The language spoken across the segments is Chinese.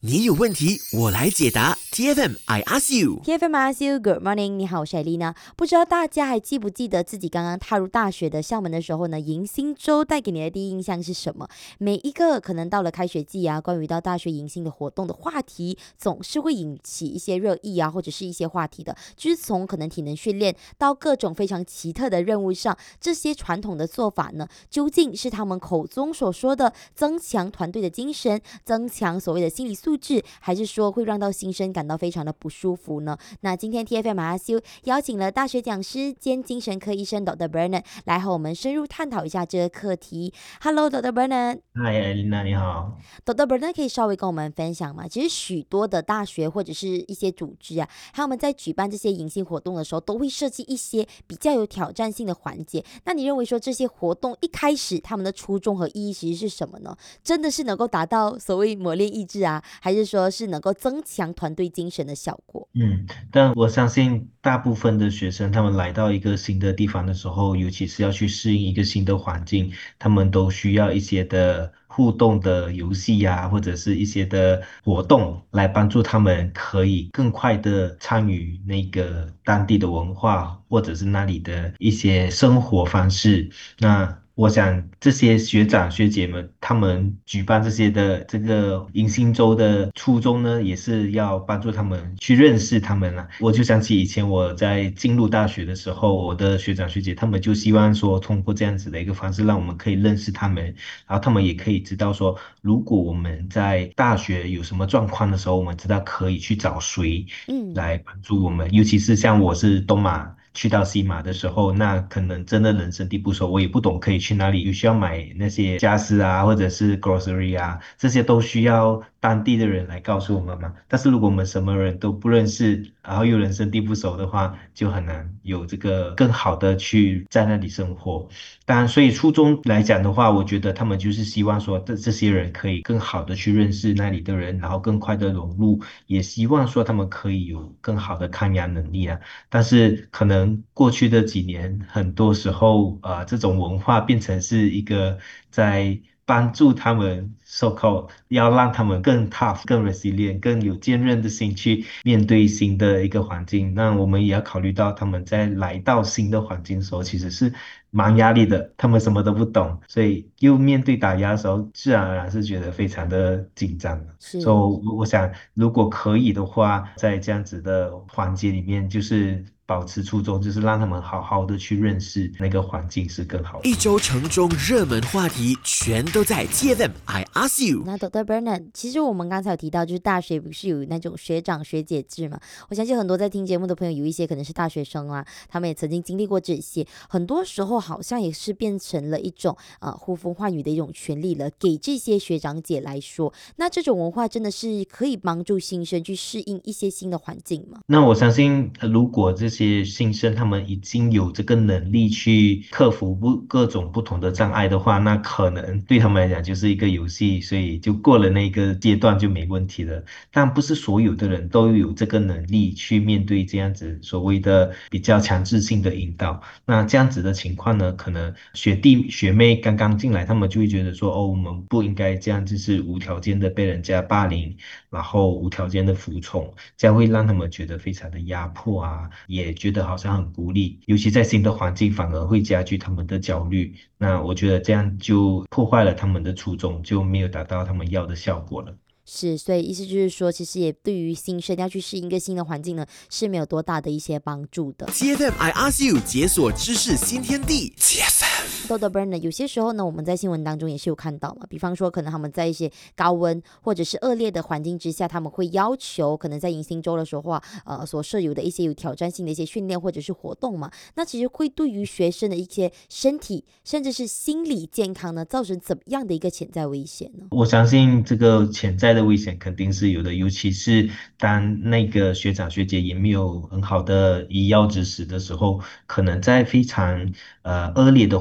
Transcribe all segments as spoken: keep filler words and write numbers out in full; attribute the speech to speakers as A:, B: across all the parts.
A: 你有问题，我来解答。T F M I ask you。
B: T F M I ask you，Good morning，你好，我是艾丽娜。不知道大家还记不记得自己刚刚踏入大学的校门的时候呢？迎新周带给你的第一印象是什么？每一个可能到了开学季啊，关于到大学迎新的活动的话题，总是会引起一些热议啊，或者是一些话题的。就是从可能体能训练到各种非常奇特的任务上，这些传统的做法呢，究竟是他们口中所说的增强团队的精神，增强所谓的心理素质，还是说会让到新生感到非常的不舒服呢？那今天 T F M I ask you 邀请了大学讲师兼精神科医生 Doctor Bernard 来和我们深入探讨一下这个课题。Hello Doctor Bernard。
C: 嗨，艾琳娜，你好。
B: Doctor Bernard 可以稍微跟我们分享吗？其实许多的大学或者是一些组织啊，他们在举办这些迎新活动的时候，都会设计一些比较有挑战性的环节。那你认为说这些活动一开始他们的初衷和意义其实是什么呢？真的是能够达到所谓磨练意志啊，还是说是能够增强团队精神的效果？
C: 嗯，但我相信大部分的学生，他们来到一个新的地方的时候，尤其是要去适应一个新的环境，他们都需要一些的互动的游戏呀、或者是一些的活动，来帮助他们可以更快的参与那个当地的文化，或者是那里的一些生活方式。那我想这些学长学姐们，他们举办这些的这个迎新周的初衷呢，也是要帮助他们去认识他们啦。我就想起以前我在进入大学的时候，我的学长学姐他们就希望说，通过这样子的一个方式，让我们可以认识他们，然后他们也可以知道说，如果我们在大学有什么状况的时候，我们知道可以去找谁
B: 嗯。
C: 来帮助我们。尤其是像我是东马去到西马的时候，那可能真的人生地不熟，我也不懂可以去哪里，有需要买那些家私啊，或者是 grocery 啊，这些都需要当地的人来告诉我们嘛。但是如果我们什么人都不认识，然后又人生地不熟的话，就很难有这个更好的去在那里生活。当然，所以初中来讲的话，我觉得他们就是希望说，这这些人可以更好的去认识那里的人，然后更快的融入，也希望说他们可以有更好的抗压能力啊。但是可能过去的几年，很多时候，呃，这种文化变成是一个在帮助他们 so called 要让他们更 tough、更 resilient、更有坚韧的心去面对新的一个环境。那我们也要考虑到他们在来到新的环境的时候，其实是蛮压力的，他们什么都不懂，所以又面对打压的时候，自然而然是觉得非常的紧张。所以
B: 是。
C: 我我想，如果可以的话，在这样子的环节里面，就是保持初衷，就是让他们好好的去认识那个环境是更好的。
A: 一周城中热门话题全都在 T F M I ask you。
B: 那 Doctor Bernard，其实我们刚才有提到，就是大学不是有那种学长学姐制嘛？我相信很多在听节目的朋友，有一些可能是大学生啊，他们也曾经经历过这些。很多时候好像也是变成了一种呃呼风唤雨的一种权利了，给这些学长姐来说，那这种文化真的是可以帮助新生去适应一些新的环境吗？
C: 那我相信，呃如果这些新生他们已经有这个能力去克服不各种不同的障碍的话，那可能对他们来讲就是一个游戏，所以就过了那个阶段就没问题了。但不是所有的人都有这个能力去面对这样子所谓的比较强制性的引导。那这样子的情况呢，可能学弟学妹刚刚进来，他们就会觉得说，哦，我们不应该这样，就是无条件的被人家霸凌，然后无条件的服从。这样会让他们觉得非常的压迫啊，也觉得好像很孤立，尤其在新的环境反而会加剧他们的焦虑。那我觉得这样就破坏了他们的初衷，就没有达到他们要的效果了。
B: 是，所以意思就是说，其实也对于新生要去适应一个新的环境呢，是没有多大的一些帮助的。
A: T F M I ask you 解锁知识新天地。T F M。
B: Doctor Bernard，有些时候呢，我们在新闻当中也是有看到嘛，比方说可能他们在一些高温或者是恶劣的环境之下，他们会要求可能在迎新周的时候啊，呃，所设有的一些有挑战性的一些训练或者是活动嘛，那其实会对于学生的一些身体甚至是心理健康呢，造成怎么样的一个潜在危险呢？
C: 我相信这个潜在的危险肯定是有的，尤其是当那个学长学姐也没有很好的医药知识的时候，可能在非常呃恶劣的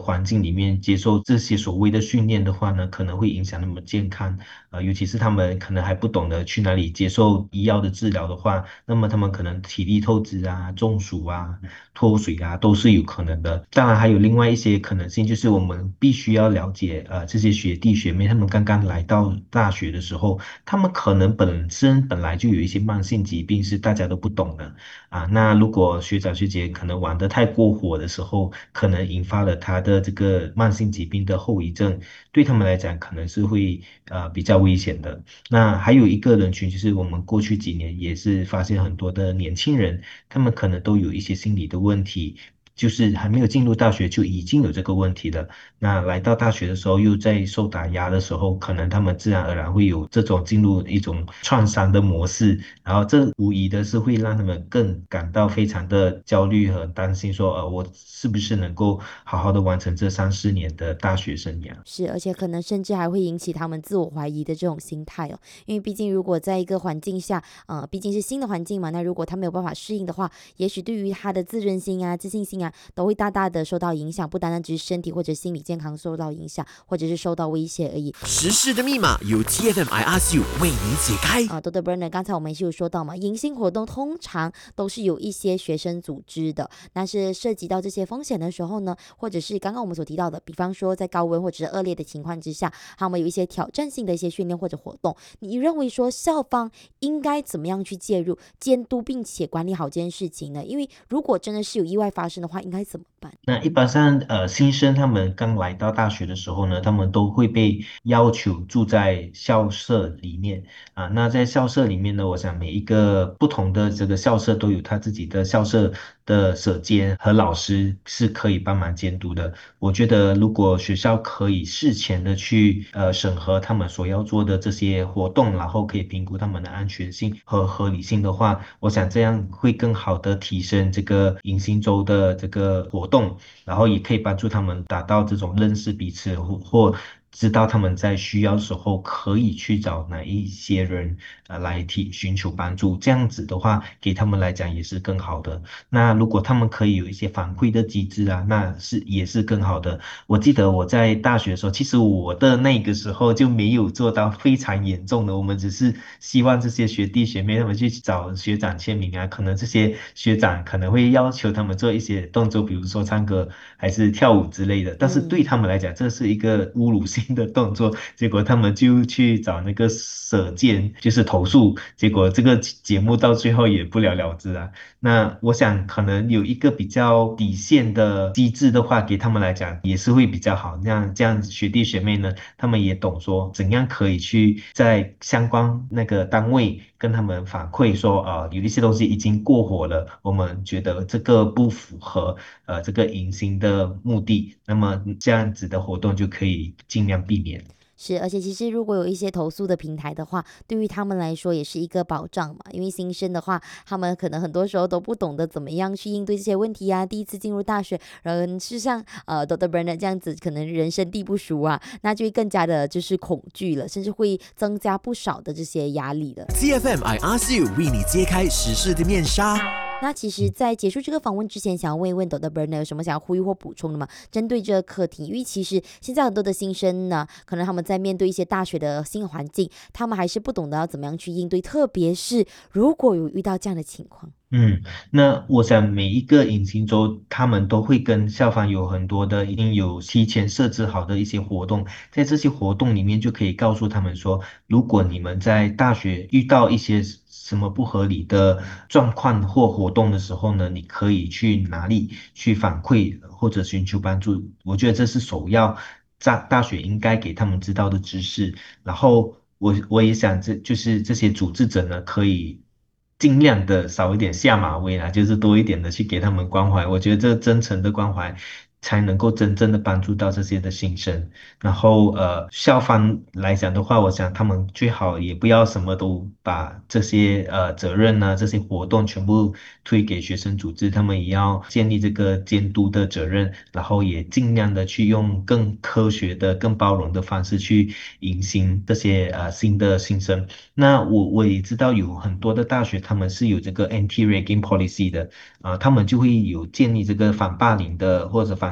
C: 环境里面接受这些所谓的训练的话呢，可能会影响他们健康。呃，尤其是他们可能还不懂得去哪里接受医药的治疗的话，那么他们可能体力透支啊、中暑啊、脱水啊，都是有可能的。当然，还有另外一些可能性，就是我们必须要了解，呃，这些学弟学妹他们刚刚来到大学的时候，他们可能本身本来就有一些慢性疾病是大家都不懂的啊。那如果学长学姐可能玩得太过火的时候，可能引发了他的这个慢性疾病的后遗症，对他们来讲可能是会呃比较危险的。那还有一个人群，就是我们过去几年也是发现很多的年轻人，他们可能都有一些心理的问题。就是还没有进入大学就已经有这个问题了，那来到大学的时候又在受打压的时候，可能他们自然而然会有这种进入一种创伤的模式，然后这无疑的是会让他们更感到非常的焦虑和担心说，呃，我是不是能够好好的完成这三四年的大学生涯？
B: 是，而且可能甚至还会引起他们自我怀疑的这种心态哦。因为毕竟如果在一个环境下，呃，毕竟是新的环境嘛，那如果他没有办法适应的话，也许对于他的自尊心啊、自信心啊，都会大大的受到影响，不单单只是身体或者心理健康受到影响，或者是受到威胁而已。
A: 时事的密码由 T F M I Ask You 为你解开。
B: 啊 ，Doctor Bernard，刚才我们也是有说到嘛，迎新活动通常都是有一些学生组织的，但是涉及到这些风险的时候呢，或者是刚刚我们所提到的，比方说在高温或者是恶劣的情况之下，他们有一些挑战性的一些训练或者活动，你认为说校方应该怎么样去介入、监督并且管理好这件事情呢？因为如果真的是有意外发生的话，应该怎么办？
C: 那一般上，呃，新生他们刚来到大学的时候呢，他们都会被要求住在校舍里面啊。那在校舍里面呢，我想每一个不同的这个校舍都有他自己的校舍的舍监和老师是可以帮忙监督的。我觉得如果学校可以事前的去呃审核他们所要做的这些活动，然后可以评估他们的安全性和合理性的话，我想这样会更好的提升这个迎新周的这个活动。然后也可以帮助他们达到这种认识彼此或或知道他们在需要的时候可以去找哪一些人呃来提寻求帮助，这样子的话给他们来讲也是更好的。那如果他们可以有一些反馈的机制啊，那是也是更好的。我记得我在大学的时候，其实我的那个时候就没有做到非常严重的，我们只是希望这些学弟学妹他们去找学长签名啊，可能这些学长可能会要求他们做一些动作，比如说唱歌还是跳舞之类的，但是对
B: 嗯。
C: 他们来讲，这是一个侮辱性的动作，结果他们就去找那个舍监，就是投诉，结果这个节目到最后也不了了之啊。那我想可能有一个比较底线的机制的话，给他们来讲也是会比较好。那样这样学弟学妹呢，他们也懂说怎样可以去在相关那个单位跟他们反馈说，呃，有一些东西已经过火了，我们觉得这个不符合呃这个迎新的目的，那么这样子的活动就可以尽量避免。
B: 是，而且其实如果有一些投诉的平台的话，对于他们来说也是一个保障嘛。因为新生的话，他们可能很多时候都不懂得怎么样去应对这些问题啊。第一次进入大学，嗯，是像呃 Doctor Bernard 这样子，可能人生地不熟啊，那就会更加的就是恐惧了，甚至会增加不少的这些压力了。
A: T F M I Ask You 为你揭开时事的面纱。
B: 那其实，在结束这个访问之前，想要问一问 Doctor Bernard 有什么想要呼吁或补充的吗？针对这个课题，因为其实现在很多的新生呢，可能他们在面对一些大学的新环境，他们还是不懂得要怎么样去应对，特别是如果有遇到这样的情况。
C: 嗯，那我想每一个隐形周，他们都会跟校方有很多的，已经有提前设置好的一些活动，在这些活动里面就可以告诉他们说，如果你们在大学遇到一些什么不合理的状况或活动的时候呢，你可以去哪里去反馈或者寻求帮助。我觉得这是首要在大学应该给他们知道的知识。然后我我也想这就是这些组织者呢，可以尽量的少一点下马威啦，就是多一点的去给他们关怀。我觉得这真诚的关怀才能够真正的帮助到这些的新生。然后呃，校方来讲的话，我想他们最好也不要什么都把这些呃责任呢、这些活动全部推给学生组织，他们也要建立这个监督的责任，然后也尽量的去用更科学的、更包容的方式去迎新这些呃新的新生。那我我也知道有很多的大学他们是有这个 anti-ragging policy 的，啊、他们就会有建立这个反霸凌的或者反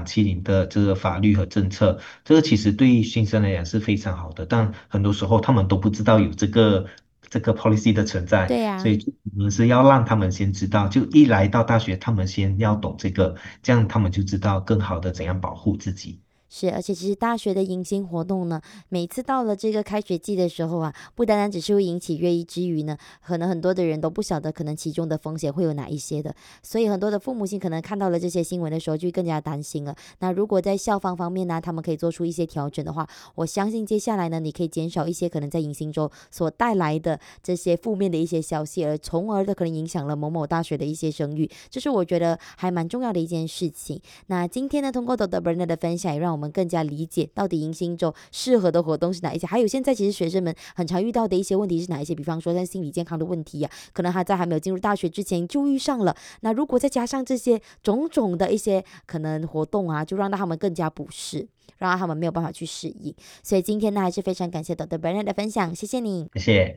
C: 党欺凌的这个法律和政策，这个其实对新生来讲是非常好的，但很多时候他们都不知道有这个这个 policy 的存在，
B: 对呀、
C: 所以就我们是要让他们先知道，就一来到大学，他们先要懂这个，这样他们就知道更好的怎样保护自己。
B: 是，而且其实大学的迎新活动呢，每次到了这个开学季的时候啊，不单单只是会引起热议之余呢，可能很多的人都不晓得可能其中的风险会有哪一些的，所以很多的父母亲可能看到了这些新闻的时候，就更加担心了。那如果在校方方面呢，他们可以做出一些调整的话，我相信接下来呢，你可以减少一些可能在迎新周所带来的这些负面的一些消息，而从而的可能影响了某某大学的一些声誉，这是我觉得还蛮重要的一件事情。那今天呢，通过 Doctor Bernard 的分享，也让我们更加理解到底迎新周适合的活动是哪一些，还有现在其实学生们很常遇到的一些问题是哪一些，比方说像心理健康的问题呀、啊，可能他在还没有进入大学之前就遇上了。那如果再加上这些种种的一些可能活动啊，就让他们更加不适，让他们没有办法去适应。所以今天呢，还是非常感谢 Doctor Bernard 的分享，谢谢你。
C: 谢谢。